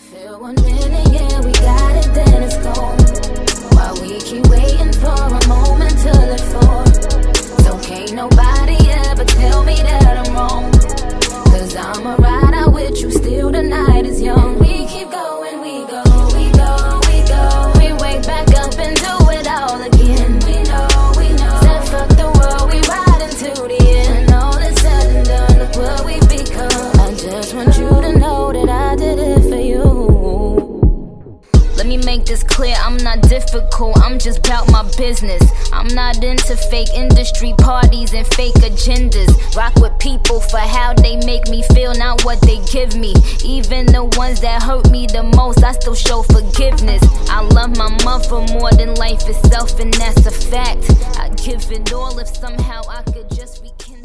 Feel 1 minute, yeah, we got it, then it's gone. While we keep waiting for a moment to live for. So can't nobody ever tell me that I'm wrong. Cause I'ma ride out with you, still the night is young. We keep going, we go, we go, we go. We wake back up and do it all again. We know, said fuck the world, we ride into the end. When all is said and done, look what we become. I just want you to know that I did it for you. Let me make this clear, I'm not difficult, I'm just about my business. I'm not into fake industry parties and fake agendas. Rock with people for how they make me feel, not what they give me. Even the ones that hurt me the most, I still show forgiveness. I love my mother more than life itself, and that's a fact. I'd give it all if somehow I could just rekindle.